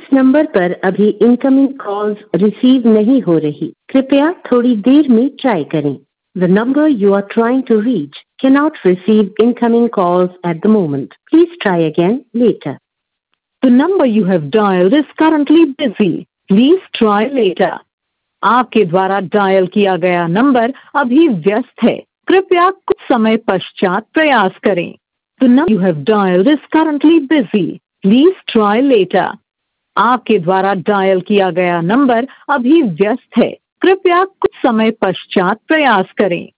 इस नंबर पर अभी इनकमिंग कॉल्स रिसीव नहीं हो रही, कृपया थोड़ी देर में ट्राई करें। The number you are trying to reach cannot receive incoming calls at the moment. Please try again later. The number you have dialed is currently busy. Please try later. आपके द्वारा dial किया गया number अभी व्यस्त है, कृपया कुछ समय पश्चात प्रयास करें। The number you have dialed is currently busy. Please try later. आपके द्वारा डायल किया गया नंबर अभी व्यस्त है, कृपया कुछ समय पश्चात प्रयास करें।